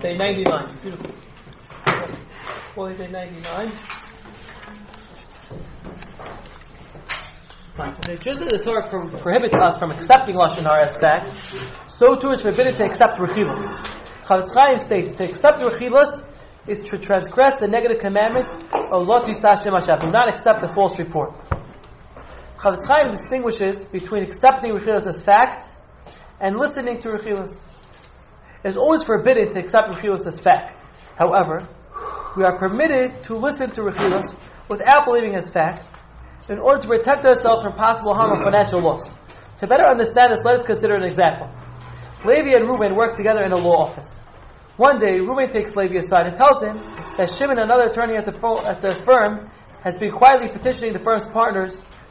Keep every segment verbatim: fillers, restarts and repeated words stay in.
Day ninety-nine. Beautiful. Holy Day ninety-nine. Fine. So just as the Torah pro- prohibits us from accepting Lashon Hara as fact, so too is forbidden to accept Rechilos. Chavetz Chaim states, to accept Rechilos is to transgress the negative commandment of Lo Tisah Shem Hashem. Do not accept the false report. Chavetz Chaim distinguishes between accepting Rechilos as fact and listening to Rechilos. It is always forbidden to accept Rechilos as fact. However, we are permitted to listen to Rechilos without believing as fact in order to protect ourselves from possible harm or financial loss. To better understand this, let us consider an example. Levi and Reuben work together in a law office. One day, Reuben takes Levi aside and tells him that Shimon, another attorney at the, fo- at the firm, has been quietly petitioning the firm's partners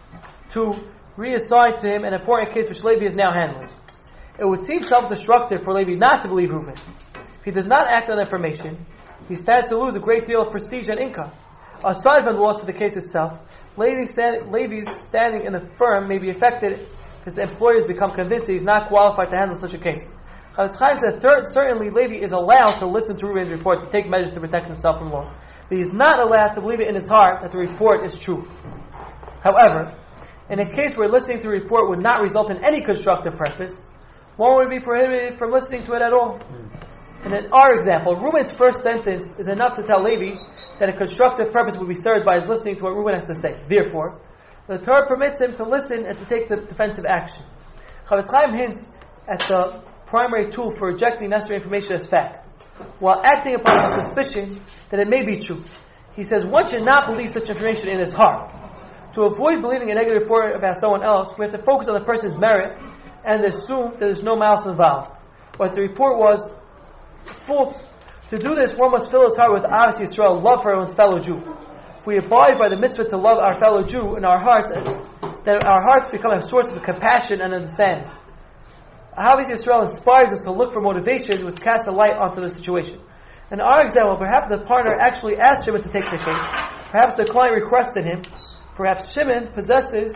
to reassign to him an important case which Levi is now handling. It would seem self-destructive for Levi not to believe Reuben. If he does not act on information, he stands to lose a great deal of prestige and income. Aside from the loss of the case itself, Levi's, stand, Levi's standing in the firm may be affected because the employers become convinced that he's not qualified to handle such a case. Chavetz Chaim says third, certainly Levi is allowed to listen to Reuben's report to take measures to protect himself from loss. But he is not allowed to believe it in his heart that the report is true. However, in a case where listening to the report would not result in any constructive purpose, one would be prohibited from listening to it at all. And in our example, Reuben's first sentence is enough to tell Levi that a constructive purpose would be served by his listening to what Reuben has to say. Therefore, the Torah permits him to listen and to take the defensive action. Chavetz Chaim hints at the primary tool for rejecting necessary information as fact, while acting upon a suspicion that it may be true. He says one should not believe such information in his heart. To avoid believing a negative report about someone else, we have to focus on the person's merit and assume that there's no malice involved, or that the report was false. To do this, one must fill his heart with Ahavas Yisrael, love for one's fellow Jew. If we abide by the mitzvah to love our fellow Jew in our hearts, then our hearts become a source of compassion and understanding. Ahavas Yisrael inspires us to look for motivation which casts a light onto the situation. In our example, perhaps the partner actually asked Shimon to take the case. Perhaps the client requested him. Perhaps Shimon possesses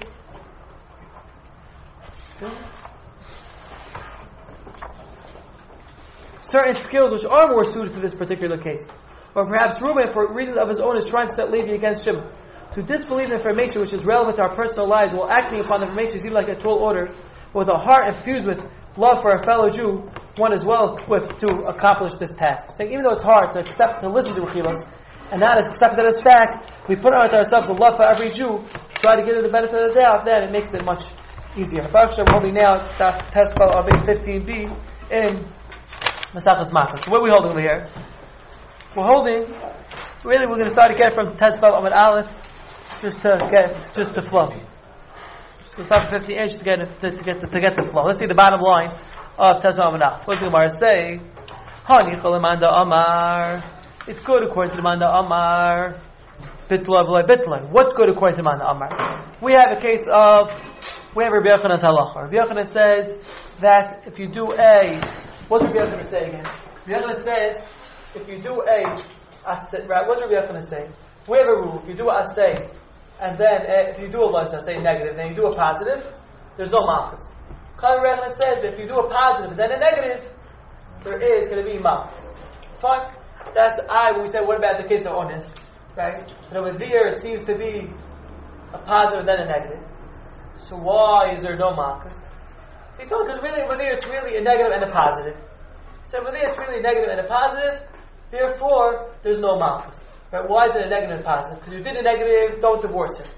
certain skills which are more suited to this particular case. Or perhaps Reuben, for reasons of his own, is trying to set Levi against Shimon. To disbelieve information which is relevant to our personal lives while acting upon the information seems like a tall order, with a heart infused with love for a fellow Jew, one is well equipped to accomplish this task. So even though it's hard to accept, to listen to Rechilos, and not accept it as fact, we put on ourselves a love for every Jew, try to give it the benefit of the doubt, then it makes it much easier. Baruch Hashem, we're holding now Tespel of fifteen b in Masachas Makos. So what are we holding over here? We're holding, really we're going to start again from Tespel Amud Aleph, just to get, just to flow. So start from fifteen inch to get, to, to get, to, to get the flow. Let's see the bottom line of Tespel Amud Aleph. What does the Gemara say? Hani Cholamanda Amar. It's good according to the Manda Amar. Bitla v'loi bitla. What's good according to the Manda Amar? We have a case of, we have Rabbi Yochanan's halacha. Rabbi Yochanan says that if you do a, what does Rabbi Yochanan say again? Rabbi Yochanan says, if you do a, right, what does Rabbi Yochanan say? We have a rule. If you do a asay, and then uh, if you do a loss, say negative, then you do a positive, there's no malchus. Rabbi Yochanan says that if you do a positive and then a negative, there is going to be malchus. Fine. That's I when we say, what about the case of honest? Right? And over there it seems to be a positive and then a negative. So why is there no malchus? So you don't, because really over there it's really a negative and a positive. So over there it's really a negative and a positive, therefore there's no malchus. Right? Why is it a negative and positive? Because you did a negative, don't divorce her.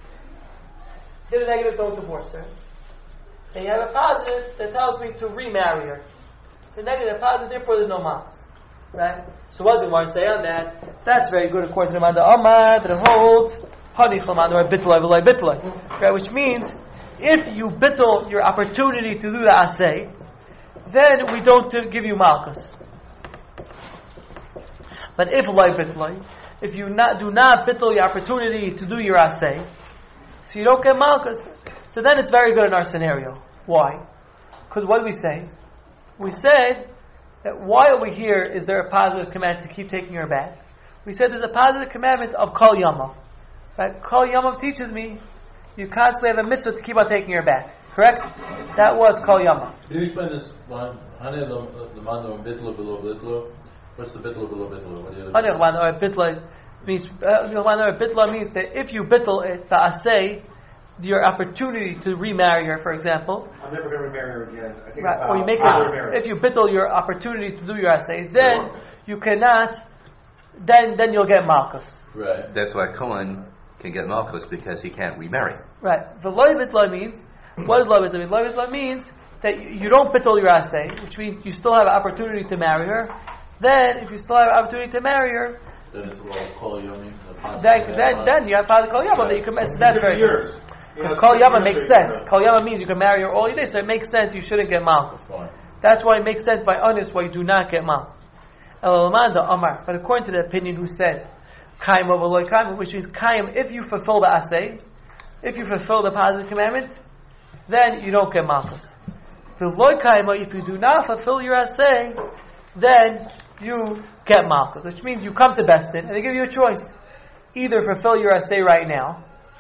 Did a negative, don't divorce her. And you have a positive that tells me to remarry her. So negative and positive, therefore there's no malchus. Right? So what does the Gemara say on that? That's very good according to the Manda Amar that it holds Hani Chalmanda or Bitla v'loi bitla. Right? Which means if you bittle your opportunity to do the asay, then we don't give you malchus. But if loi bitla, if you not, do not bittle your opportunity to do your asay, so you don't get malchus, so then it's very good in our scenario. Why? Because what did we say? We said that why over here is there a positive command to keep taking her back? We said there's a positive commandment of Kol Yamav. Right? Kol Yamav teaches me you constantly have a mitzvah to keep on taking her back. Correct? That was Kol Yamav. Can you explain this line? Hani the manda bitla below bitla. What's the bittul of below bittul? What do you? Hanirlan or bitla means Hanirlan or bitla means that if you bittul it, the asay, your opportunity to remarry her, for example. I'm never going to remarry her again. I think Right. I'll, Or you make I'll it, if you bittul your opportunity to do your asay, then you cannot. Then then you'll get malchus. Right. That's why Cohen can get malchus because he can't remarry. Right. The loy bitla means what does loy bitla mean? Loy bitla means that you, you don't bittul your asay, which means you still have an opportunity to marry her. Then, if you still have an opportunity to marry her, Then it's well kol yomi. then then, then you have positive kol yama that you can. So that's very years. good. Because kol yama makes sense. Kol yama means you can marry her all your days, so it makes sense you shouldn't get malchus. That's why it makes sense by honest why you do not get malchus. Elamanda Amar, but according to the opinion who says kaim of loy kaim, which means kaim, if you fulfill the asay, if you fulfill the positive commandment, then you don't get malchus. The loy kaim, if you do not fulfill your asay, then you get malchus, which means you come to Bestin and they give you a choice: either fulfill your asay right now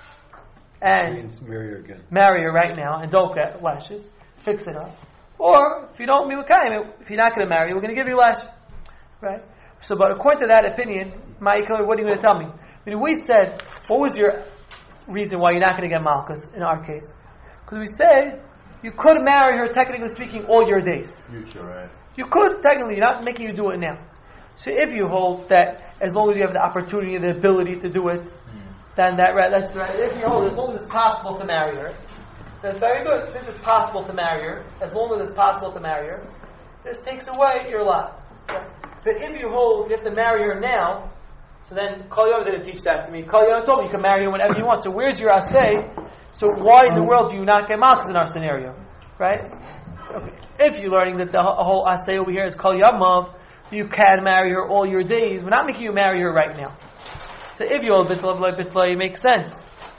and marry her again, marry her right now and don't get lashes, fix it up, or if you don't kaim, if you're not going to marry, we're going to give you lashes. Right? So, but according to that opinion, Ma'ikah, what are you going to tell me? I mean, we said, what was your reason why you're not going to get malchus in our case? Because we said you could marry her, technically speaking, all your days. Future, right? You could, technically, not making you do it now. So if you hold that as long as you have the opportunity, the ability to do it, mm. then that right, that's right. If you hold as long as it's possible to marry her, so it's very good. Since it's possible to marry her, as long as it's possible to marry her, this takes away your lot. Okay? But if you hold, you have to marry her now, so then Kol Yom didn't teach that to me. Kol Yom told me you can marry her whenever you want. So where's your asay? So why in the world do you not get malchus in our scenario? Right? Okay. If you're learning that the whole asay over here is Kol Yamav, you can marry her all your days. We're not making you marry her right now. So if you hold bitla v'loy bitla, it makes sense.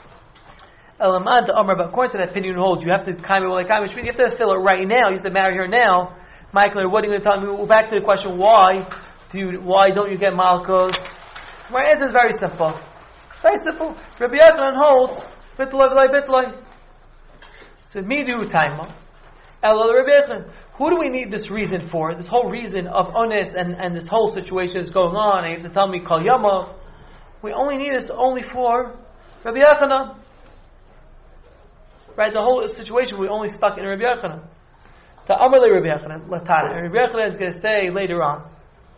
Elamad the Amar, but according to that opinion holds, you have to kaim it like kaim, which means you have to fulfill it right now. You have to marry her now. Michael, what are you going to tell me? We're back to the question: Why do you? Why don't you get malchus? My answer is very simple. Very simple. Rabbi Yochanan holds bitla v'loy bitla. So midu taima. Elul Rabbi Yochanan. Who do we need this reason for? This whole reason of honest and, and this whole situation is going on, and you have to tell me kol yama. We only need this only for Rabbi Yochanan. Right? The whole situation we only stuck in Rabbi Yochanan. The Amalei Rabbi Yochanan, Latana. And Rabbi Yochanan is going to say later on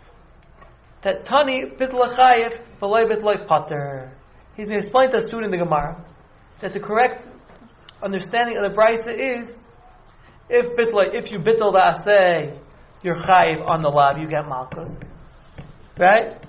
that Tani bitla chayif v'loy bitla pater. He's going to explain to us soon in the Gemara that the correct understanding of the Brisa is if bitla, if you bitl the asay, you're chayif on the lab, you get malchus. Right?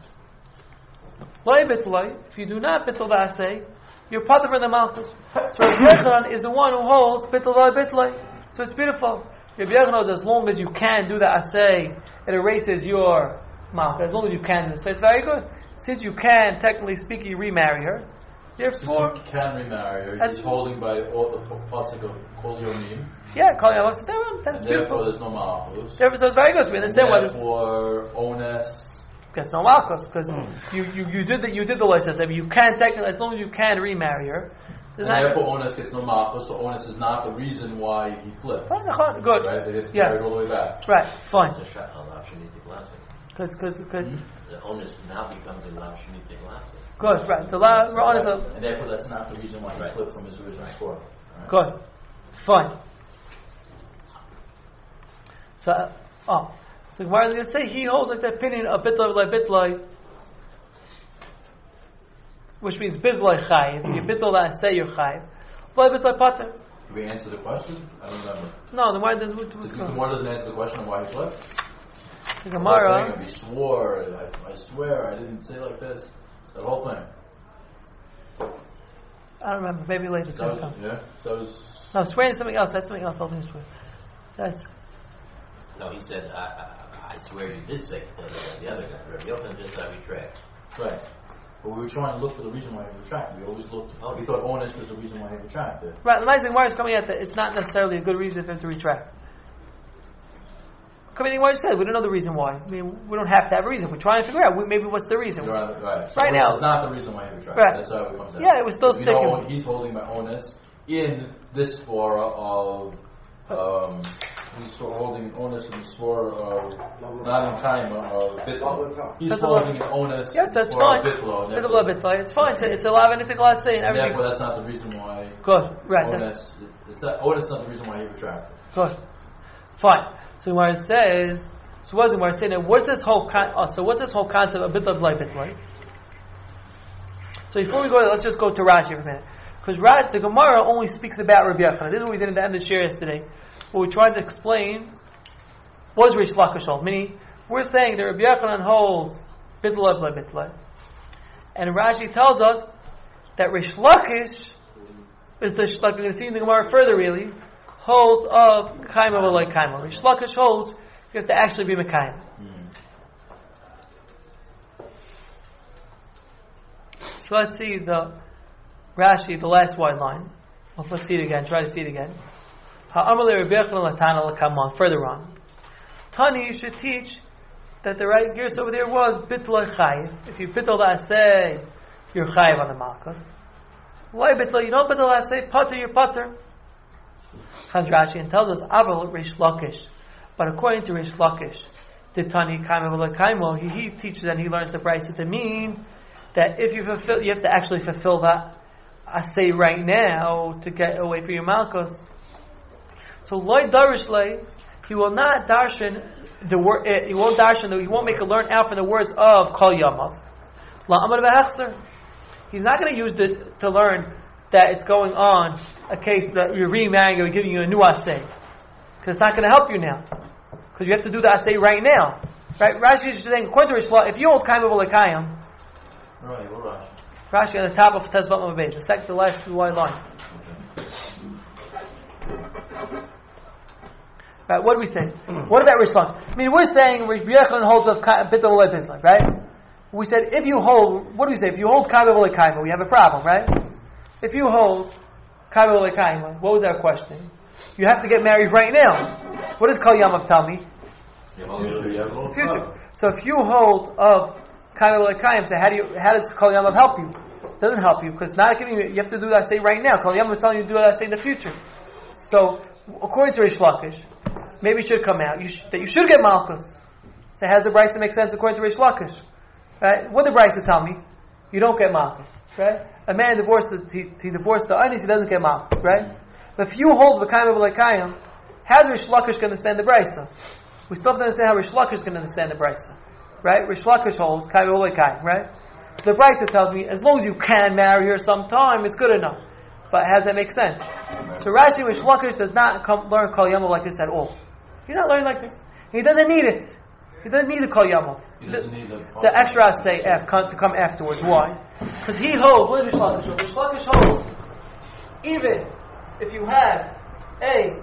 Loy bitla, if you do not bitl the asay, you're pater from the malchus. So Rabbi Yochanan is the one who holds bitl loy bitla. So it's beautiful. Rabbi Yochanan knows as long as you can do the asay, it erases your malchus. As long as you can do it. So it's very good. Since you can, technically speaking, remarry her, therefore... Since you can remarry her, he's holding by all the pasuk of Kol Yomim. Yeah, Kol Yom Seterim, that's and beautiful. therefore there's no malchus. Therefore, so it's very good. So we understand and what is... therefore, ones... Gets no malchus, because mm. you, you, you did the, you did the license. I mean, you can technically, as long as you can remarry her, and therefore onus gets no malchus, so onus is not the reason why he flipped. Good. Right? They get to Yeah. carry it all the way back. Right, fine. It's a Lavshinitic blessing. Because, because, because... The onus now becomes a Lavshinitic blessing. Good, right. The la, So honest, that, and therefore that's not the reason why he Right. flipped from his original score. Right? good, fine. So, uh, oh, so Gemara is going to say he holds like the opinion of bitlai v'lai bitlai, which means bitlai chayiv. You bitl that say you're chayiv. V'lai bitlai pater. Did we answer the question? I don't remember. No, the Gemara doesn't. What, The what's the going on? Gemara doesn't answer the question of why he flipped. The The Gemara. whole thing, he swore, I, I swear I didn't say like this. The whole thing. I don't remember. Maybe later. That was, yeah, that was... No, swearing is something else. That's something else. I'll do swear. That's No, he said, I, I, I swear you did say uh, the other guy. Rabbi Yochanan just I retract. Right. But we were trying to look for the reason why he retracted. We always looked, oh, we thought onus was the reason why he retracted. right. The amazing Gemara is coming at that it's not necessarily a good reason for him to retract. Coming in what he said, we don't know the reason why. I mean, we don't have to have a reason. We're trying to figure out we, maybe what's the reason. You're right. Right, so Right now. it's not the reason why he retracted. Right. That's how it comes out. Yeah, it was still We sticking. know he's holding my onus in this fora of um, he's still holding an onus in the store of not in time or bitla. He's Bitla. holding an onus Yes, that's for fine. bitla. Bitla, bitla. It's fine. It's, it's allowed anything last say and And everything. therefore, that's not the reason why Good. Right. that's- onus. It's not, onus is not the reason why he retracted. Good. Fine. So where it says, so what is it? Where it's saying, that what's this whole con- oh, so what's this whole concept of bitla b'lay bitla? So before we go there, let's just go to Rashi for a minute, because the Gemara only speaks about Rabbi Yochanan. This is what we did at the end of the share yesterday. What we tried to explain was Rish Lakish hold. Meaning, we're saying that Rabbi Yochanan holds bitla b'lay bitla, and Rashi tells us that Rish Lakish is the like we're going to see in the Gemara further really. Holds of kaima v'loy kaima. Rish Lakish holds you have to actually be mekayim. Mm. So let's see the Rashi, the last wide line. Well, let's see it again. Try to see it again. Ha'amalei Rabbi Yochanan latana l'kamon. Further on, Tani, you should teach that the right gears over there was bitla chayiv. If you bitl the asay, you're chayiv on the malchus. Why bitla? You don't bitl the asay, pater, you're pater. Comes Rashi and tells us Aval Rish Lakish, but according to Rish Lakish, the Tani Kaima V'Lo Kaimo, he, he teaches and he learns the brayso to mean that if you fulfill, you have to actually fulfill that asay right now to get away from your malchus. So Loi Darish Lei, he will not darshan the word. He won't darshan. He won't make a learn out from the words of Kol Yamav. La Amar V'Hechser. He's not going to use the to learn that it's going on a case that you're remarrying or giving you a new asay, because it's not going to help you now, because you have to do the asay right now, right? Rashi is saying, according to Rish Lakish, if you hold kaima v'lekayim, Right, what Rashi? Rashi on the top of Tezvat Mabez, the second to last two wide line. Right? What do we say? What about Rish Lakish? I mean, we're saying Rish Yochanan holds of bitla v'lei bitla, right? We said if you hold, what do we say? If you hold kaima v'lekayim, we have a problem, right? If you hold kaima v'lekayim, what was our question? You have to get married right now. What does Kol Yamav tell me? Future. Future. So if you hold of kaima v'lekayim, so how do you? How does Kol Yamav help you? It doesn't help you because it's not giving you. You have to do that say right now. Kol Yamav is telling you to do that say in the future. So according to Rish Lakish, maybe it should come out you sh- that you should get malchus. So how does the brayso make sense according to Rish Lakish? Right? What did the brayso tell me? You don't get malchus. Right? A man divorced, he, he divorced the anis, he doesn't get malchus. Right? But if you hold the kaima v'lekayim, how does Rish Lakish understand the brayso? We still have to understand how Rish Lakish can understand the brayso. Right? Rish Lakish holds kaima v'lekayim. Right? The brayso tells me as long as you can marry her sometime, it's good enough. But how does that make sense? So Rashi Rish Lakish does not come, learn Kol Yamav like this at all. He's not learning like this. He doesn't need it. He doesn't need the Kol Yamav. He doesn't need the, The extra say to come afterwards. Why? Because he holds. What does Rish Lakish hold? Rish Lakish holds even if you have a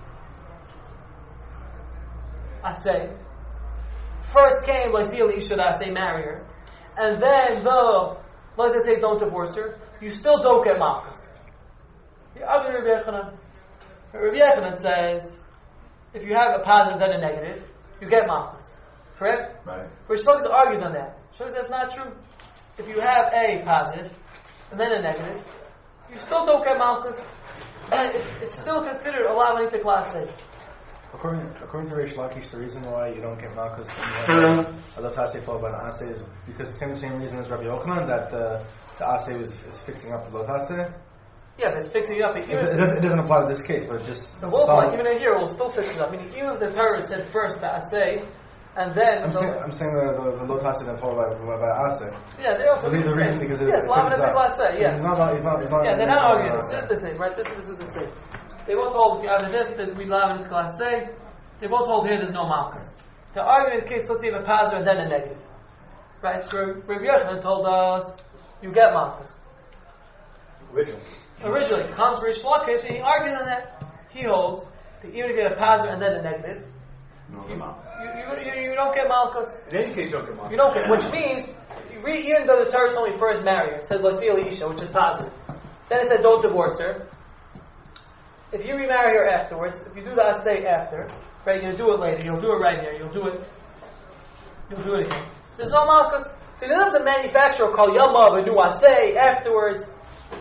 asay, first came Laisili Isha asay, marry her, and then the let's say don't divorce her, you still don't get malchus. The other Rabbi Yochanan, Rabbi Yochanan says if you have a positive then a negative, you get malchus. Correct? right. Rish Lakish argues on that. Shows that's not true. If you have a positive and then a negative, you still don't get malchus, and it, it's still considered a lavani to class A. According, according to Rish Lakish, the reason why you don't get malchus in the asay followed by an asay is because the same, same reason as Rabbi Yochanan, that the, the asay is, is fixing up the lot asay. Yeah, that's fixing you up. Even It, it, doesn't, it doesn't apply to this case, but just the whole start- point, even in here, will still fix it up. Meaning, even if the Torah said first the asay, and then I'm the, saying, I'm saying the, the, the lot asay then followed by, by, by asay. yeah, they also So these make are reasons sense. because it, yes, it lavani fixes to up. class A. Yeah. He's not, he's not, he's not Yeah, they're not arguing. uh, This is the same, right? This, this is the same. They both hold if you have this, there's we lavani to class A. They both hold here there's no malchus. The argument in the case, let's say, of a positive and then a negative. Right? So Rabbi Yochanan told us, you get malchus. Original. Originally, comes Rish Lakish, and he argues on that. He holds that even if you get a positive and then a negative, No, you, no, no. you, you, you don't get malchus. In any case, you don't get malchus. You don't get, which means, you read, even though the Torah told me first marry her, it says Lasili Isha, which is positive. Then it said don't divorce her. If you remarry her afterwards, if you do the asay after, right, you'll do it later, you'll do it right here, you'll do it, you'll do it again. There's no malchus. See, they don't have to manufacture or call Yamav a new asay afterwards.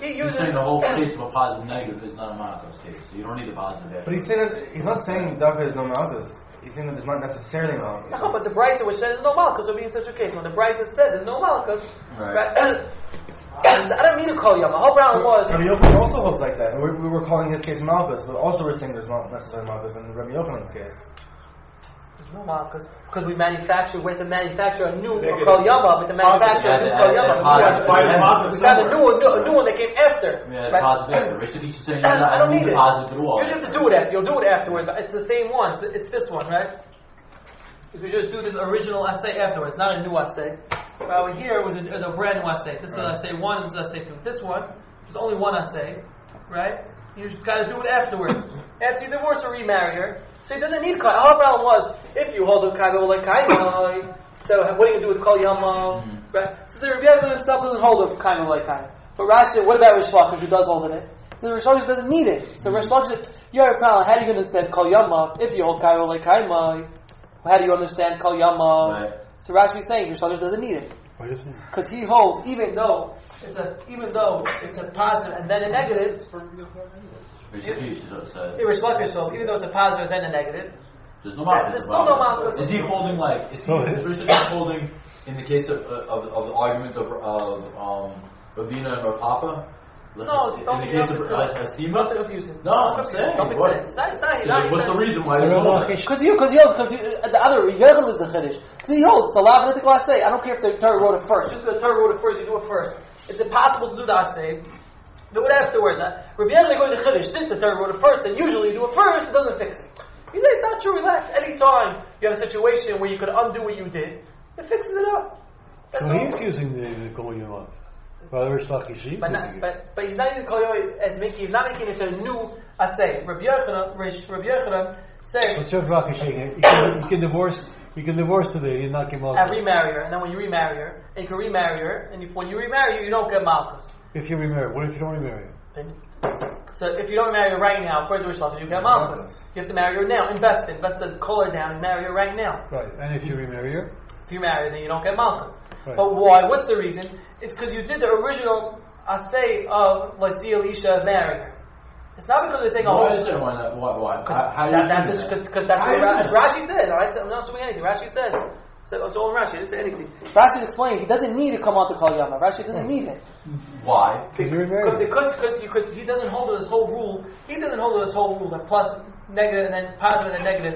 he You're uses saying the whole case of a positive negative is not a Malchus case, so you don't need a positive after. But he's saying that he's not saying David is no Malchus. He's saying that there's not necessarily Malchus. No, but the Brisa which says there's no Malchus will be in such a case. When the Brisa said there's no Malchus, Right. right? And I don't mean to call you. My whole ground was. Rabbi Yochanan also holds like that. We're, we were calling his case Malchus, but also we're saying there's not necessarily Malchus in Rabbi Yochanan's case. There's no Malchus because we manufacture. We have to manufacture a new Kol Yama, but the manufacturer a new Kol Yama. We found a new, a new, a new one that came after. Yeah, right? positive after. Rishon is saying I don't need it. positive at all. You just have to do it after. You'll do it afterwards. But it's the same one. It's, it's this one, right? If you just do this original essay afterwards, not a new essay. But over here it was a, it was a brand new essay. This was essay one, and this is essay two. This one, there's only one essay, right? You just got to do it afterwards. After you divorce or remarry her, so he doesn't need kol. Our problem was if you hold a kago like kaimai, so what are you gonna do with kol yama? Mm-hmm. Right? So the Rabbi Yechon himself doesn't hold a kago like kaimai. But Rashi, what about Rish Lakish who does hold it? The Rish Lakish doesn't need it. So Rish Lakish, you have a problem. How are you going to understand kol yama if you hold kago like kaimai? How do you understand kol yama? Right. So Rashi is saying Rish Lakish doesn't need it because he holds even though it's a even though it's a positive and then a negative. Rish Lakish holds even though it's a positive and then a negative. There's no Malchus. There's still no Malchus. Is he holding like? Is he is Rishon holding in the case of of, of the argument of of um, Ravina and Rav Papa? No, in don't the be case of confused. uh, Asima? Don't confuse it. No, I'm Don't saying. Don't mix What? it. It's not. It's not. It's Like, not what's the even- reason why they're holding it? Because you, because he holds, because the other Yechon is the Chiddush. Because he holds it's a lav and the Asay. I don't care if the Torah wrote it first. Just because the Torah wrote it first, you do it first. It's impossible to do the Asay. Do it afterwards. Huh? Rabbi Yechon goes to Chiddush. Since the Torah wrote it first, then usually you do it first. It doesn't fix it. He says it's not true. Relax. Anytime you have a situation where you could undo what you did, it fixes it up. That's So all. he's using the, the Kol Yama. Rather, Rish Lakish is But, using not, it. but but he's not using Kol Yom as making. He's not making it a new assay. Rabbi Yochanan, Rish- Rabbi Yochanan says What's Rish Lakish saying? You can, you can divorce. You can divorce today and not get and Malchus. remarry her, and then when you remarry her, and you can remarry her, and if, when you remarry her, you don't get Malchus. If you remarry, what if you don't remarry? Then, so if you don't marry her right now, according to Rish Lakish, you get Malchus. You have to marry her now. Invest in, invest the call her down, and marry her right now. Right. And if you remarry her, If you marry her, then you don't get Malchus. right. But why? What's the reason? It's because you did the original assay of Lysia Elisha marrying her. It's not because they're saying, oh, Why is it? Why not? Why? Why? How, how do you that, do that's that? because that's How what do you Ra- do as Rashi says. All right, so I'm not assuming anything. Rashi says. So it's all in Rashi. I didn't say anything. Rashi explained he doesn't need to come on to Kol Yama. Rashi doesn't need it Why? Because you remarried. because because you could. He doesn't hold to this whole rule. He doesn't hold to this whole rule that plus negative and then positive and then negative.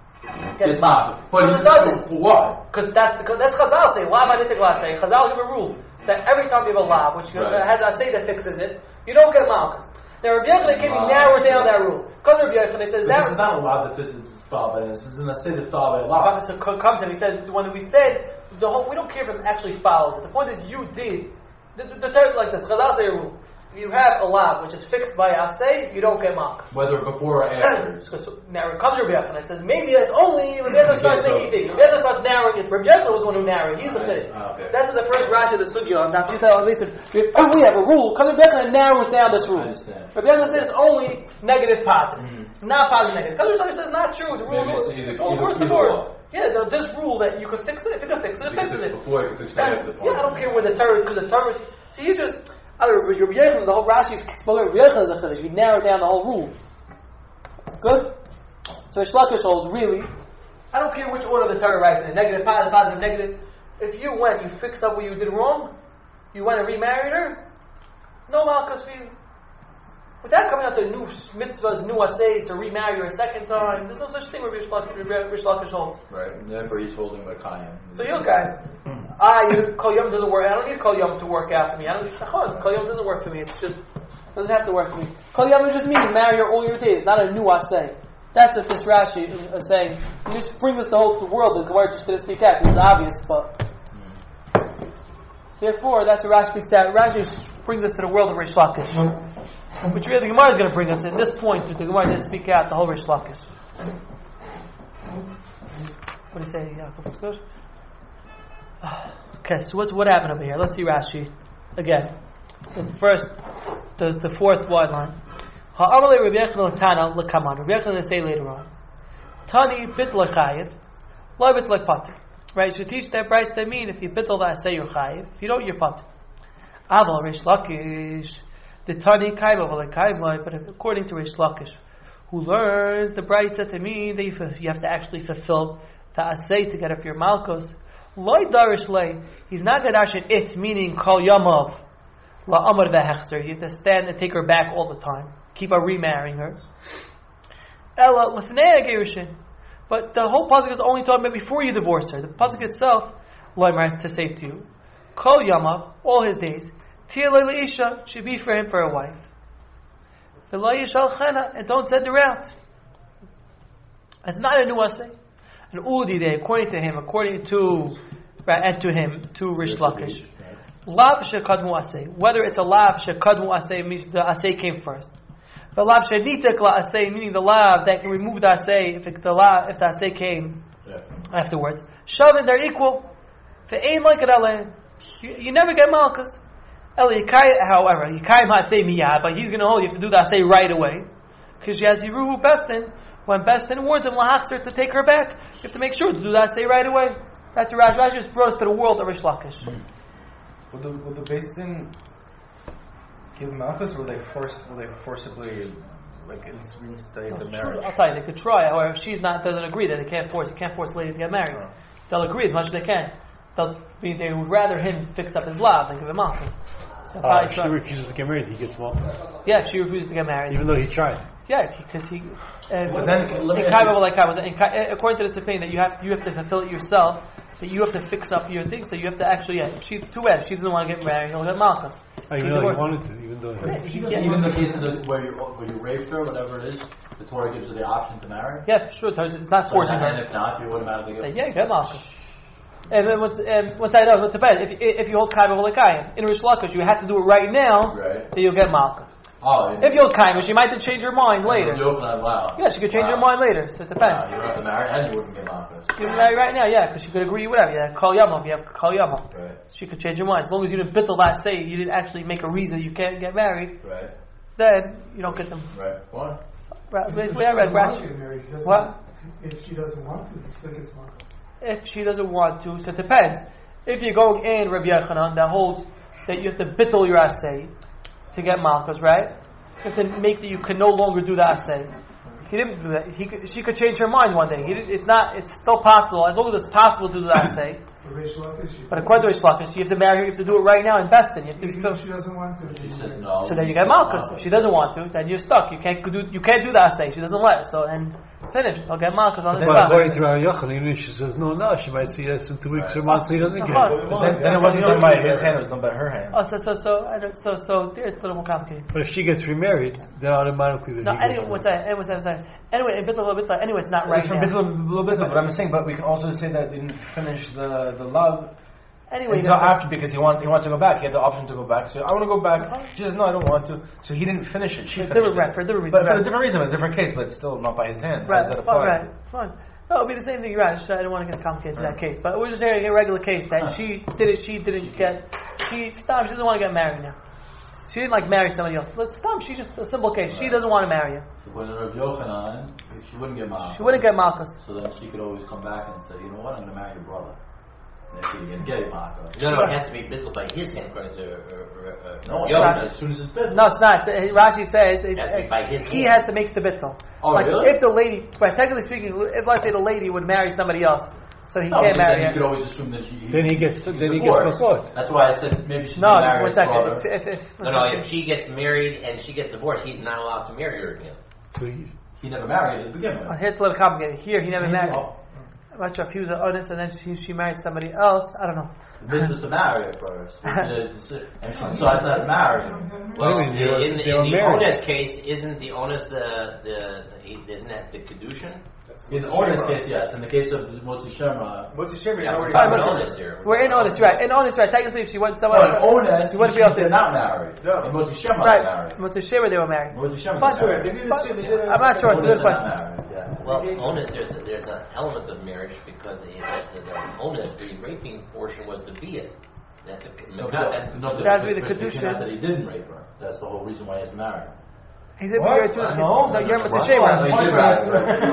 It's not. But Because it doesn't. Why? Because that's because that's Chazal say. Lav aditik say. Chazal give a rule that every time you have a lav, which Right. has a say that fixes it, you don't get Malchus. Now Rabbi Yochanan came and narrowed down that rule. Because Rabbi Yochanan they said Because that. it's not allowed that this is foul by this. This is in a say the foul by law. So comes and he says when we said the whole we don't care if it actually follows it. The point is you did the, the, the term like this. Chazal say a rule. You have a lav which is fixed by asay, you don't get Malchus. Whether before or after. So now it comes Rabbi Yochanan and says maybe it's only Rabbi Yochanan starts Okay, so- making things. Rabbi Yochanan starts narrowing it. Rabbi Yochanan was the one who narrowed. He's the Right. fifth. Ah, okay. That's the first Rashi of the studio. Now they said we have a rule. Come Rabbi Yochanan narrows down this I rule. understand. Rabbi Yochanan says it's only negative positive, Mhm. not positive negative. Because Rabbi Yochanan says not true. The rule Maybe it's is either- all either- across the either board. or. Yeah, the, this rule that you can fix it. If you can fix it, it Because fixes it's it. before you could fix it after the point. Yeah, I don't care where the Torah because the Torah. See, you just. Rabbi Yochanan, the whole Rashi spoke. Rabbi Yochanan is a chiddush. You narrow down the whole rule. Good. So Rish Lakish holds really. I don't care which order the Torah writes in it. Negative, positive, positive, negative. If you went, you fixed up what you did wrong. You went and remarried her. No Malchus for you. Without coming out to new mitzvahs, new assays to remarry her a second time, there's no such thing with Rish Lakish, Rish Lakish holds. Right. And therefore he's holding by Kayim. So you guys, ah, you Kol Yom doesn't work. I don't need Kol Yom to work out for me. I don't need Shachon. Kol Yom doesn't work for me. It's just doesn't have to work for me. Kol Yom just means marry her all your days, not a new assay. That's what this Rashi is saying. He just brings us the whole the world. The Gemara just didn't speak out. It was obvious, but therefore that's what Rashi speaks out. Rashi brings us to the world of Rish Lakish, which really the Gemara is going to bring us in this point. The Gemara didn't speak out the whole Rish Lakish. What do you say? Yeah, that's good. Okay, so what's what happened over here? Let's see Rashi again. The first, the, the fourth wide line. Ha'amalei Rabbi Yochanan Tana l'kaman. Rabbi Yochanan will say later on. Tani bitl chayiv, lo bitl pater. Right, you should teach that price that mean if you bitl that say you're chayiv. If you don't, you're pater. Aval Rish Lakish. The Tani Kaiva, well, Kaiva, but according to Rish Lakish, who learns the Brisa to mean that you, you have to actually fulfill the Asay to get up your Malkos. Loi Darish Lei, he's not Gadash in it, meaning Kol Yamav, La Amar Vehechzer. You have to stand and take her back all the time. Keep on remarrying her. Ella Lefnei Gerushin. But the whole pasuk is only talking about before you divorce her. The pasuk itself, Loimar, to say to you, Kol Yamav, all his days, Tia Leisha should be for him for a wife. And don't send her out. It's not a new asay. An udi day, according to him, according to and to him, to Rish Lakish. Lav shekadmu asay. Whether it's a lav shekadmu asay means the asay came first. The lav shenitek la asay, meaning the lav that can remove the asay if it, the lav if the asay came yeah. afterwards. Shavin, they're equal. If it ain't like it, you, you never get malchus. However, Yikayim Hasei Miyad, but he's going to hold you have to do the Hasei right away. Because she has Yiruhu Bestin. When Bestin warns him, Lahachzer, to take her back, you have to make sure to do the Hasei right away. That's a Rashi. Rashi just brought us to the world of Rish Lakish. Would the, would the Bestin give Malchus, or will they, force, will they forcibly like, reinstate the marriage? Sure, I'll tell you, they could try. However, if she's not, doesn't agree, then they can't force, you can't force a lady to get married. Oh. They'll agree as much as they can. They'll, they would rather him fix up his lav than give him Malchus. Uh, if she refuses to get married, he gets one. Yeah, if she refuses to get married. Even though he tried. Yeah, because he. Uh, but then, in Kaiba, like I was, according to this opinion, that you have you have to fulfill it yourself. That you have to fix up your things. So you have to actually. Yeah, she's too bad. She doesn't want to get married. He'll get Malchus. Oh, even though he wanted to, even though. Yeah, he even even the cases where you where you raped her, whatever it is, the Torah gives her the option to marry. Yeah, sure. It's not so forcing her. And if not, you automatically get. Yeah, you get Malchus. And then once, um, once I know, what's bad? If if you hold Kaiba Valakayim in Rish Lakish, you have to do it right now. Right. Then you'll get Malchus. Oh. If you hold Kaiba, she might then change her mind later. Wow. Yeah, she could change wow. her mind later. So it depends. Wow, you don't have to marry, and you wouldn't get Malchus. You can marry right now, yeah, because she could agree whatever. Yeah, Kol Yamav, you have Kol Yamav. Right. She could change her mind as long as you didn't bittul that say you didn't actually make a reason you can't get married. Right. Then you don't get them. Right. What? Right. Where I read Rashi. What? If she doesn't want to, she still gets Malchus. If she doesn't want to, so it depends. If you're going in Rabbi Yochanan that holds that you have to bittul your asay to get Malchus, right? You have to make that you can no longer do the asay. He didn't do that. He could, she could change her mind one day. He did, it's not. It's still possible as long as it's possible to do the asay. But according to Rish Lakish, you have to marry her. You have to do it right now in Bestin. You have to. Even if she doesn't want to. She says no. So then you get Malchus. If she doesn't want to, then you're stuck. You can't do. You can't do the asay. She doesn't let. So and finish. I'll get Malchus on the spot. spot. According to Rabbi Yochanan, even if she says no now, she might say yes in two weeks or months. So he doesn't get. But then, then it wasn't done by his hand; it was done by her hand. Oh, so so so I don't, so so it's a little more complicated. But if she gets remarried, then automatically. No, anyway, what's that? Anyway, what's that? Anyway, a bit a little bit. Anyway, it's not right It's from now. a little bit, but I'm saying, but we can also say that they didn't finish the the love. Anyway, until after, because he wanted he wanted to go back. He had the option to go back. So I want to go back. She says no, I don't want to. So he didn't finish it. She for finished different, it. for a different reason. But for a different reason, a different case, but still not by his hand. Right. How does that Oh, apply? right. Fine. No, it'll be the same thing. You're right. I don't want to get complicated to that case, but we're just hearing a regular case that she did it. She didn't get. She stopped. She doesn't want to get married now. She didn't like marry somebody else. Let's stop. She just a simple case. She doesn't want to marry you. When Rabbi Yochanan, she wouldn't get Malchus. She wouldn't get Malchus. So then she could always come back and say, you know what, I'm going to marry your brother. And then she can get Malchus. No, no, it has to be bittul by his hand, according to uh, uh, No, Yochanan. as soon as it's bitten. No, it's not. It's, Rashi says it's, It has to be by his he hand. has to make the bittul. Oh, like really? if the lady, right, technically speaking, if let's say the lady would marry somebody else, so he No, can't but marry then her. you could always assume that she. Then he gets. Then he gets divorced. divorced. That's why I said maybe she's No, married one his second. brother. If, if, if, No, no, if she gets married and she gets divorced, he's not allowed to marry her again. So he, He never married at the beginning. Oh, here's a little complicated. Here, he never married. Oh. I'm not sure if he was honest and then she, she married somebody else. I don't know. The business to marry her first. and she decides not to marry him. Well, Wait a minute, they were- in, in, they were in the married. onus case, isn't the onus the, the, the isn't that the kedushin? In the honest case, yes. In the case of Motzi Shemra, What's the shame? Yeah, we're Alright, talking what's honest here. We're in honest, right? In honest, right? Technically, if she went somewhere, well, in honest, she wouldn't be able to. they're not married. No. In Motzi Shemra, Right. they're married. What's a shame they were married? Motzi Shemra, But- they're married. but- I'm not sure. It's a good They're not question. married, yeah. Well, onus, there's a, there's an element of marriage because the, the, the onus, the raping portion was the bia. That's a No, not, that, that's, no, It has to be the but it came out Kedusha. that he didn't rape her. That's the whole reason why he's married. He said, What? "You're too." No. No, you're it's a What? shame. Well, he right? did rape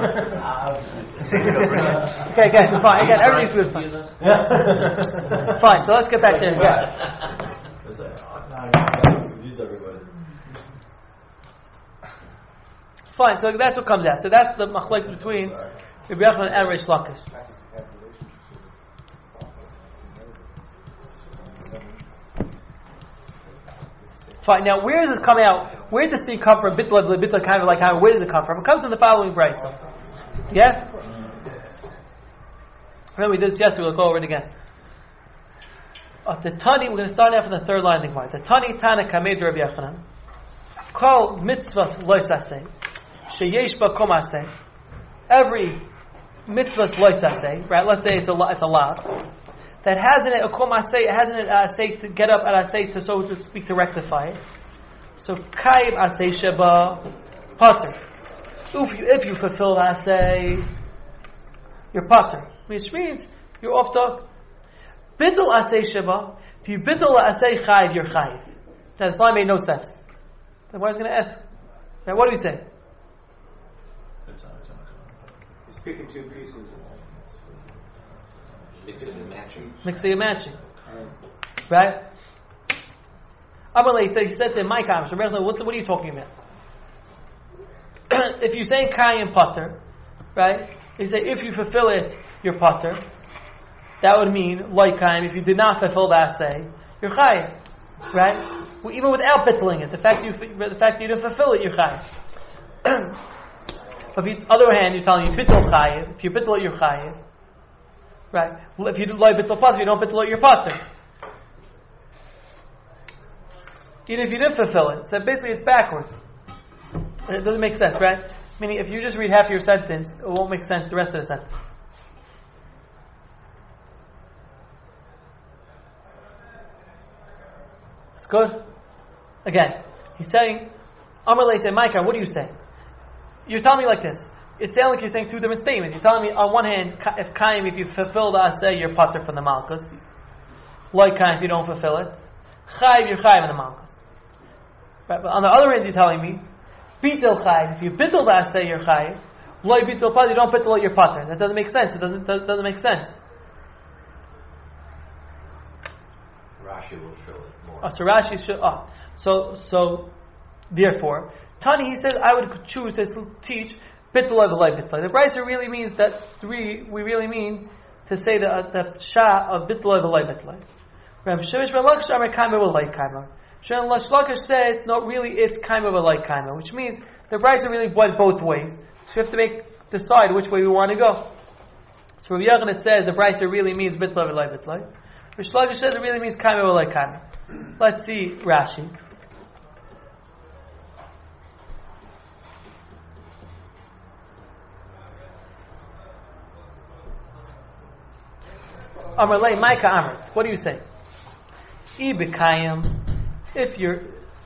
her. Okay, again, fine. Again, everything's good. Fine. Fine. So let's get back there. Yeah. It's like, oh, no, you confuse everybody. Fine, so that's what comes out. So that's the machlek between Rabbi Yochanan and Reish Lakish. Fine. Now, where does this come out? Where does this thing come from? Bittul bittul kind of like how? Where does it come from? It comes from the following brayso. Yeah. Remember we did this yesterday. We'll go over it again. Uh, the Tani. We're going to start out from the third line. Think about it. The Tani Tana Kamed Rabbi Yochanan. Call mitzvahs loisasei. Sheyesh ba komasei. Every mitzvahs loisasei. Right. Let's say it's a it's a lot. That has in it a komasei, it has in it a say to get up and a say to so to speak to rectify it. So kaib asay sheba pater. If you if you fulfill the asay, you're pater. Which means you're off to bittul asay sheba. If you bittul asay chayiv, you're chayiv. Now this line made no sense. Then what I was going to ask? Now what do we say? He's picking two pieces. Mixing and matching. Mixing and matching. Right? Amalei said, he said to my comments, what are you talking about? If you're saying kai and pater, right? He said, if you fulfill it, you're pater. That would mean, like kai, if you did not fulfill the assay, you're chai. Right? Well, even without bittling it, the fact you the fact that you didn't fulfill it, you're chai. But on the other hand, you're telling you bittul chai. If you bittul it, you're chai. Right. Well, if you do like bittul pater, you don't bittul your pater. Even if you didn't fulfill it, so basically it's backwards. It doesn't make sense, right? Meaning, if you just read half your sentence, it won't make sense the rest of the sentence. It's good. Again, he's saying, Amar say, Micah, what do you say? You're telling me like this. It sounds like you're saying two different statements. You're telling me, on one hand, if kaim, if you fulfill the asay, you're pater from the malchus. Like kaim, if you don't fulfill it. Chayiv, you're chayiv in the malchus. Right? But on the other hand, you're telling me, bitul chayiv, if you bitul the asay, you're chayiv. Like bitul pater, you don't bitul it, you're pater. That doesn't make sense. It doesn't doesn't, doesn't make sense. Rashi will show it more. Oh, so Rashi should. Oh, so so therefore, Tani, he says, I would choose to teach. Bittul of life. The brayso really means that three. We really mean to say the uh, the shah of bittul of life. Rav Shemish ben Lakish Amar kaima v'lay kaima. Shem Lakish says no, really it's kaima v'lay kaima, which means the brayso really went both ways. So we have to make decide which way we want to go. So Rav Yochanan says the brayso really means bittul of life. Rav Lakish says it really means kaima v'lay kaima. Let's see Rashi. Amarlei Micah Amr. What do you say? Ibekayim. If you're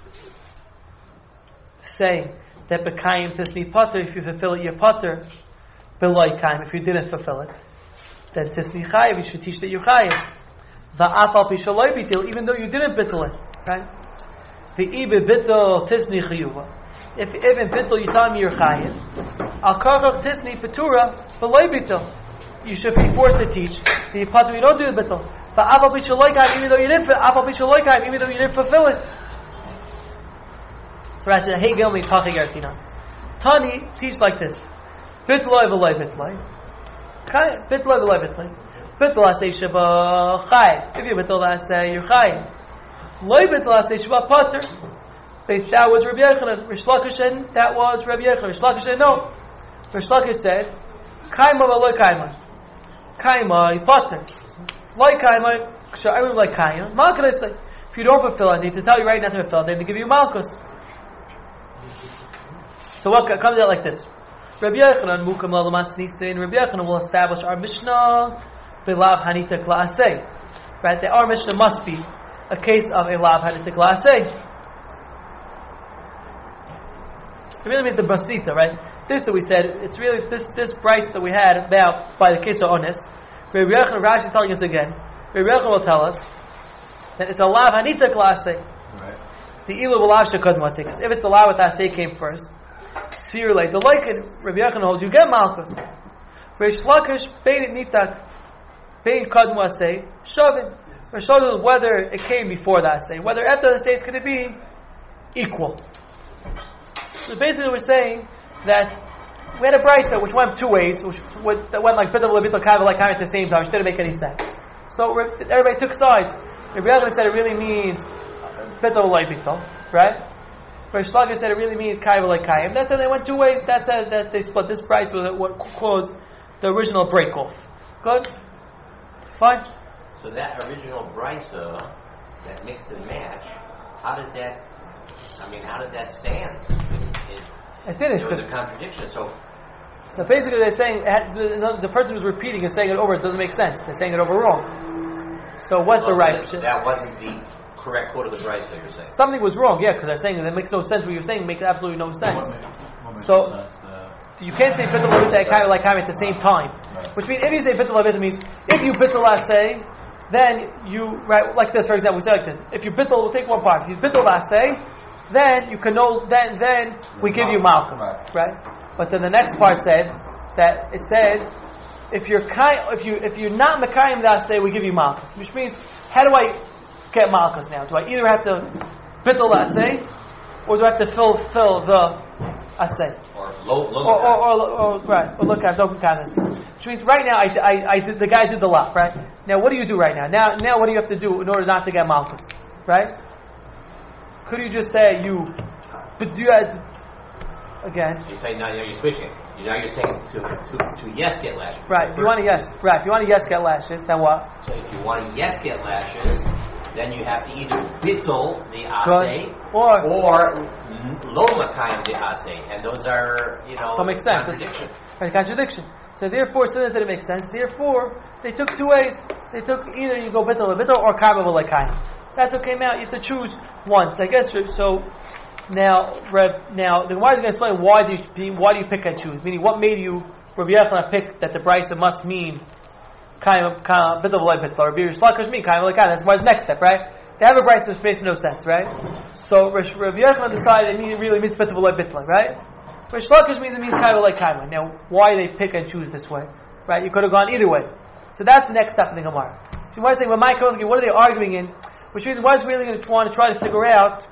saying that bekayim tisni pater, if you fulfill it, you're pater. Beloy kayim, if you didn't fulfill it, then tisni chayiv. You should teach that you're chayiv. Va'afal pishaloi bitil, even though you didn't bittul it, right? Ve'ibe bittul tisni chiyuva. If even bittul you tell me you're chayiv, al karach tisni petura beloy bitul. You should be forced to teach the pater. You don't do the bittul. But avol b'shaloikaim, even though you didn't, avol b'shaloikaim, even though you didn't fulfill it. So I said, "Hey, Gilmi, Tachig Yarsina." Tani teach like this: Bitloy v'loy bitloy, Chai bitloy v'loy bitloy, Bitloy asay sheba Chai. If you bitloy asay, you're Chai. Loy bitloy asay sheba pater. Based that was Rabbi Yochanan. Rish Lakish said that was Rabbi Yochanan. Rish Lakish said no. Rish Lakish said, "Kaima v'loy kaima, kaima pater." Like kaima, so I would like kaima. Malchus, like if you don't fulfill it, I need to tell you right not to fulfill it. They need to give you malchus. So what comes out like this? Rabbi Yochanan mukam lalamas nisin. Rabbi Yochanan will establish our mishnah belav hanita kla'asei. Right, that our mishnah must be a case of a lav hanita kla'asei. It really means the basita, right? This that we said, it's really this this price that we had about by the case of honest. Rabbi Yochanan, Rashi is telling us again. Rabbi Yochanan will tell us that it's a lav hanita kla'asei. Right. The ilu b'lav shekod matzei. Because if it's a lav with asei came first, sphere like the like it. Rabbi Yochanan holds you get malchus. Reish Lakish bein nitak bein kod asei shavin. Reish Lakish whether it came before the asei, whether after the asei it's going to be equal. So basically, we're saying that we had a brisa which went two ways, which went, that went like bittul lebittul kaiva like at the same time, which didn't make any sense. So everybody took sides. Rabbi Yochanan said it really means bittul lebittul, right? Rish Lakish said it really means kaiva like kayim. That's how they went two ways. That's how that they split. This brisa was what caused the original break off. Good, fine. So that original brisa, that mix and match, how did that? I mean, how did that stand? It, it, It didn't. There was a contradiction. So, so basically, they're saying the, the person who's repeating is saying it over. It doesn't make sense. They're saying it over wrong. So what's well, the right? That, that wasn't the correct quote of the brisa. You're saying something was wrong. Yeah, because they're saying that makes no sense. What you're saying makes absolutely no sense. What makes, what makes So no sense, uh, you can't say bittul lebittul kaiva like kayim at the same time. Right. Which means if you say bittul lebittul means if you bittul say, then you right like this. For example, we say like this: if you bittul, we'll take one part. If you bittul say, then you can know. Then then we give you malchus, right? But then the next part said that it said if you're kai, if you if you're not mekayim that say, we give you malchus. Which means how do I get malchus now? Do I either have to bittul say, or do I have to fill fill the asay? or low, low Or, or, or, or, right, or look at don't count this. Which means right now I, I, I did, the guy did the lot, right? Now what do you do right now? Now now what do you have to do in order not to get malchus, right? Could you just say you, but do you have, again? You say now you're switching. You now you're saying to to, to yes get lashes. Right. If you want to yes, right. If you want to yes get lashes, then what? So if you want to yes get lashes, then you have to either bittul the asay or or lo makayim the asay, and those are you know don't make sense. contradiction. Right, contradiction. So therefore, since it didn't make sense, therefore they took two ways. They took either you go bittul or bittul or kaiva like kayim. That's okay. Now you have to choose once. I guess so. Now, Reb, now the Gemara is going to explain why do you why do you pick and choose? Meaning, what made you Rabbi Yochanan pick that the brisa must mean kind of bittul v'lay bittul? Rabbi Rish Lakish mean kind of like that. That's why it's next step, right? They have a brisa that makes no sense, right? So Rabbi Yochanan decided it really means bittul v'lay bittul, right? Rish Lakish means it means kind of like kind. Now, why they pick and choose this way, right? You could have gone either way. So that's the next step in the Gemara. So you might say, well, my what are they arguing in? Which means, why is really going to want to try to figure out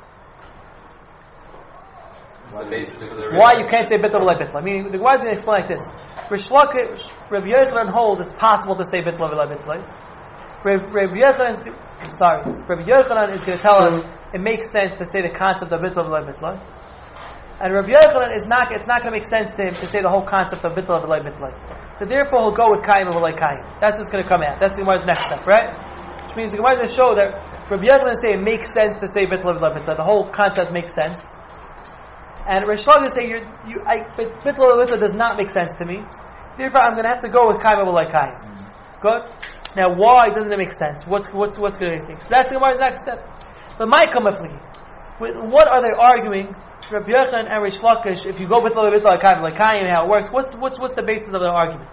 why you can't say bittul v'lay bittul? I mean, the Gemara is going to explain like this: Rish Lakish, Rabbi Yochanan holds it's possible to say bittul v'lay bittul. Rabbi Yochanan, sorry, Rabbi Yochanan is going to tell us it makes sense to say the concept of bittul v'lay bittul, and Rabbi Yochanan is not. It's not going to make sense to him to say the whole concept of bittul v'lay bittul. So therefore, he'll go with kayim v'lay kayim. That's what's going to come out. That's the Gemara's next step, right? Which means the Gemara is going to show that Rabbi Yochanan say it makes sense to say bittul v'lay bittul. The whole concept makes sense. And Rish Lakish say you're, you, I, bittul v'lay bittul does not make sense to me. Therefore, I'm going to have to go with kayim v'lay kayim. Good. Now, why doesn't it make sense? What's what's what's going to think? So that's the Gemara's next step. But my kamafli, what are they arguing? Rabbi Yochanan and Rish Lakish. If you go bittul v'lay bittul kayim v'lay kayim, how it works? What's what's what's the basis of their argument?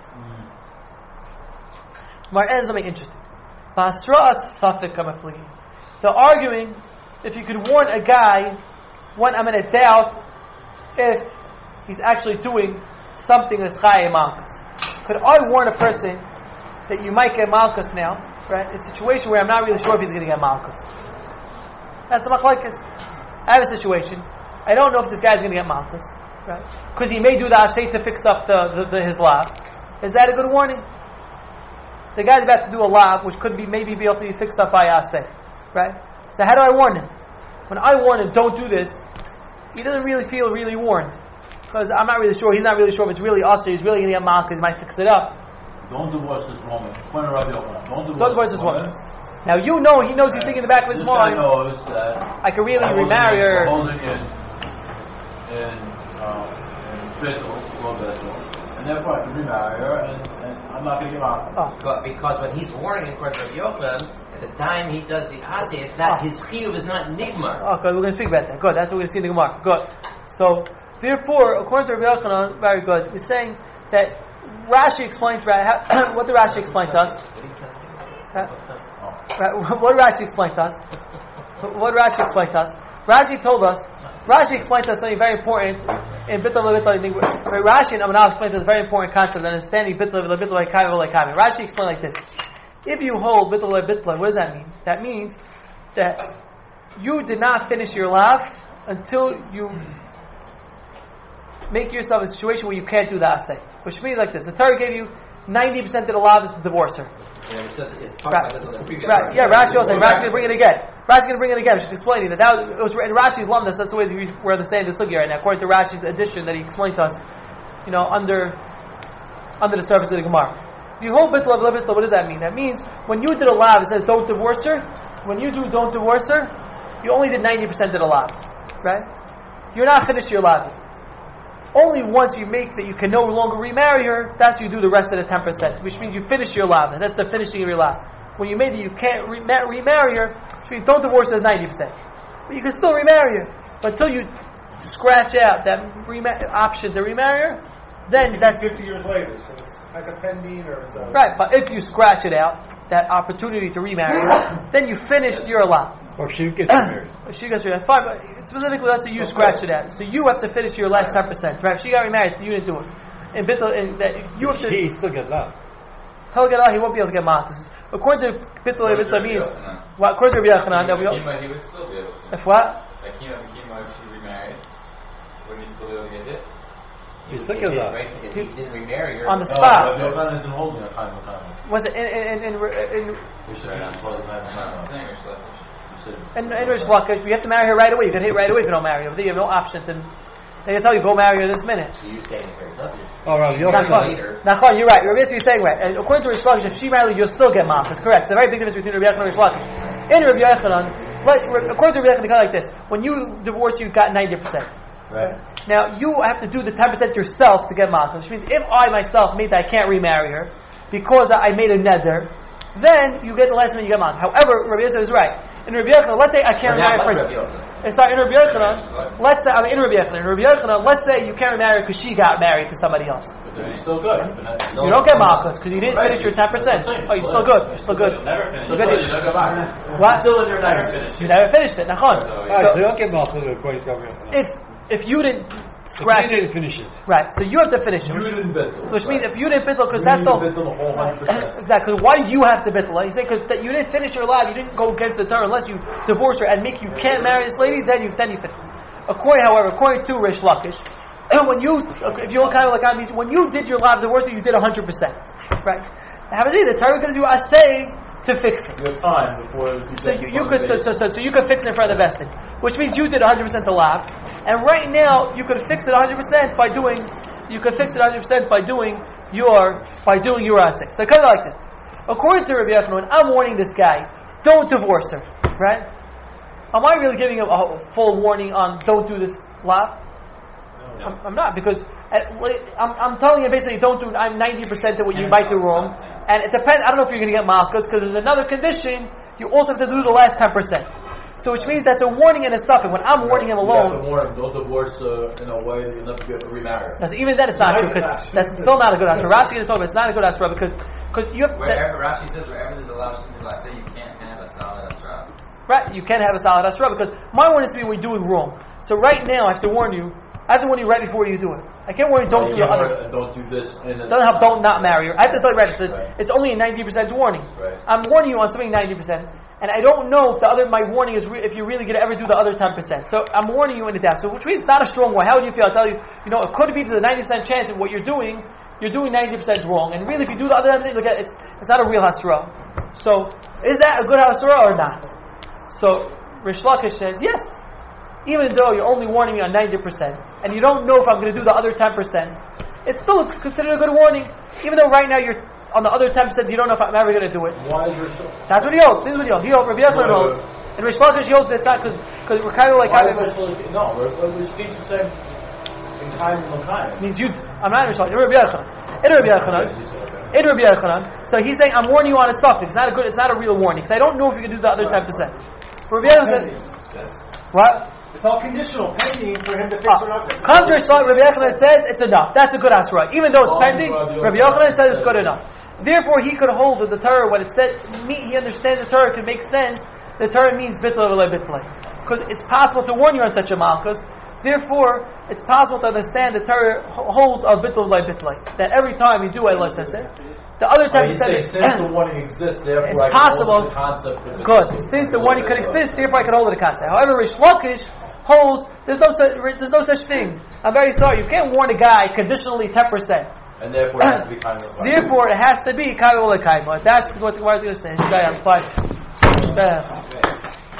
Gemara ends something interesting. Basra'as safek kamafli. So arguing, if you could warn a guy, when I'm in a doubt if he's actually doing something that's chayav malchus. Could I warn a person that you might get malchus now, right? A situation where I'm not really sure if he's going to get malchus. That's the machlokes. I have a situation. I don't know if this guy's going to get malchus, right? Because he may do the asay to fix up the, the, the his lav. Is that a good warning? The guy's about to do a lav, which could be maybe be able to be fixed up by asay, right? So how do I warn him? When I warn him, don't do this, he doesn't really feel really warned. Because I'm not really sure, he's not really sure if it's really us or he's really going to get malchus, he might fix it up. Don't divorce this woman. Don't divorce, don't divorce this woman. Now you know, he knows he's thinking in the back of his this mind, guy knows that I could really I'm remarry her. Holding in, in, um, in bittul, low bittul, and therefore I can remarry her, and, and I'm not going to get malchus. Oh. But because when he's warning, of course, Rabbi Yochanan, at the time he does the asay, it's not, oh. his chiyuv is not nigmar. Oh, good, we're going to speak about that. Good, that's what we're going to see in the Gemara. Good. So, therefore, according to Rabbi Yochanan, very good, we're saying that Rashi explained, right, what did Rashi explain to us? Right, what did Rashi explain to us? What did Rashi explain to us? Rashi told us, Rashi explained to us something very important in bittul v'bittul. Rashi and Amanal explained to us a very important concept, understanding bittul v'bittul like kayim like kayim. Rashi explained like this. If you hold bittul v'bittul, what does that mean? That means that you did not finish your lav until you make yourself in a situation where you can't do the asay. Which means like this: the Torah gave you ninety percent of the law is to divorce her. And it says it's Right. talking about the previous Right. verse. Yeah. Rashi also saying Rashi's going to bring it again. Rashi's going to bring it again. She's explaining that that was, it was in Rashi's lumdus. That's the way we, we're understanding the sugya right now, according to Rashi's addition that he explained to us. You know, under under the surface of the Gemara. You hold bittul of bittul. What does that mean? That means when you did a lav, it says don't divorce her. When you do don't divorce her, you only did ninety percent of the lav, right? You're not finished your lav. Only once you make that you can no longer remarry her, that's when you do the rest of the ten percent, which means you finish your lav. That's the finishing of your lav. When you made that you can't re- remarry her, which means don't divorce her as ninety percent. But you can still remarry her. But until you scratch out that remar- option to remarry her, then that's... fifty years later, so it's like a pending or it's a... Right, but if you scratch it out, that opportunity to remarry her, then you finished your lav. Or she gets married. If she gets remarried, fine, but specifically, let's say you scratch it out. So you have to finish your last ten percent. Right? If she got remarried, you didn't do it. In Bittul, in that you have to. She still gets out. He'll get out. He won't be able to get matas. According to Bittul, Bittul means what? According to Rabbi Yochanan, that we all, He would still be able to. if what? Like Kima, Kima, if she remarried, would he still be able to get it? He still gets out. Right? If he didn't remarry her. On the No, spot. Rabbi Yochanan isn't holding a time of time. Was it in in in in, in, We should have called it time of I'm time. saying Rish Lakish. in, in Rish Lakish, you have to marry her right away. You can hit right away if you don't marry her. But you have no option to. They can tell you go marry her this minute. So you're saying very lovely. Oh, right. You're Nachon, later. Nachon, you're right. You're basically saying right. And according to Rish Lakish, if she married, you'll still get matas. Correct. It's a very big difference between Rabbi Yochanan and Rish Lakish. In Rabbi Yochanan, like, according to Rabbi Yochanan, it's kind of like this: when you divorce, you've got ninety percent. Right. Now you have to do the ten percent yourself to get matas. Which means if I myself made that I can't remarry her because I made a neder, then you get the last time you get matas. However, Rabbi Yochanan is right. In Rabbi Yochanan, let's say I can't remarry her. It's not in Rabbi Yochanan. Let's say I mean in Rabbi Yochanan. In Rabbi Yochanan, let's say you can't remarry her because she got married to somebody else. But then you're still good. You don't get matas because you didn't finish your ten percent. Oh, you're still good. You're still good. Never finished. Still good. You don't go back. What? Still in your Never never finished. You never finished it. Nachon. Alright, so you don't get malchus according to Rabbi Yochanan. If if you didn't If scratch you it, didn't finish it. right? So you have to finish it. You didn't bittul. Which means if you didn't bittul, because You that's need to the bittul the whole hundred percent. exactly. Why do you have to bittul? He's saying because you didn't finish your life, you didn't go against the Torah unless you divorce her and make you can't marry this lady. Then you then you finish. According, however, according to Rish Lakish, when you if you look kind of like on these, when you did your life divorce, you did a hundred percent, right? How the Torah gives you a say to fix it. You have time before you So you, you could so, so, so, so you could fix it in front of the vesting, which means you did one hundred percent the lab, and right now you could fix it one hundred percent by doing you could fix it one hundred percent by doing your by doing your asik. So kind of like this. According to Rabbi Yochanan, I'm warning this guy, don't divorce her, right? Am I really giving him a full warning on don't do this lab? No. I'm, I'm not because at, I'm, I'm telling you basically don't do. I'm ninety percent of what you might do wrong, and it depends. I don't know if you're going to get malchus because there's another condition. You also have to do the last ten percent. So which means that's a warning and a suffix. When I'm warning him You have to alone, warn him, don't divorce uh, in a way that you'll never be able to remarry. now, so even then it's not true because that's still not a good asura. Rashi is talking about it's not a good asura because because you have to, Wherever Rashi says wherever there's a lav I say you can't have a solid asra. right. You can't have a solid asura because my warning is to be we're doing wrong. So right now I have to warn you. I have to warn you right before you do it. I can't warn you don't You do the can't other. warn- Don't do this. In a, Doesn't help. Don't not marry her. I have to tell you right. It's, Right. it's only a ninety percent warning. Right. I'm warning you on something ninety percent, and I don't know if the other my warning is re- if you're really going to ever do the other ten percent. So I'm warning you in advance. So which means it's not a strong one. How would you feel? I'll tell you. You know, it could be to the ninety percent chance of what you're doing. You're doing ninety percent wrong, and really, if you do the other ten percent, look at it's it's not a real hasra. So is that a good hasra or not? So Rish Lakish says yes. Even though you're only warning me on ninety percent, and you don't know if I'm going to do the other ten percent, it's still considered a good warning. Even though right now you're on the other ten percent, you don't know if I'm ever going to do it. Why is your soul? That's what he holds. This is what he holds. He holds. Rabbi Yochanan holds. And Rish Lakish he holds that it's not because we're kind of like Why having. is your soul? No, we're, we're speaking the same in time and time. Means you. I'm not in Rish Lakish. In Rabbi Yochanan. In Rabbi Yochanan. In Rabbi Yochanan. So he's saying I'm warning you on a suffix. It's not a good. It's not a real warning because I don't know if you can do the other ten percent. Rabbi Yochanan says what? It's all conditional, pending for him to fix or not fix. Contrary to what Rabbi Yochanan says, it's enough. That's a good asura. Even though it's pending, Rabbi Yochanan says it's good enough. Therefore, he could hold that the Torah, when it said, he understands the Torah could make sense. The Torah means bitla v'lei bitla, because it's possible to warn you on such a malchus. Therefore, it's possible to understand the Torah holds of bitla v'lei bitla, that every time you do it, let's say, the other time Well, you said say, since the warning exists, therefore it's I can possible. hold the concept of it. Good. Since the warning could exist, therefore I can hold it a concept. However, Rish Lakish holds there's no such there's no such thing. I'm very sorry. You can't warn a guy conditionally ten percent. And therefore, it has to be kind of. Therefore, it has to be kind of like That's what the Gemara is going to say. This guy on five.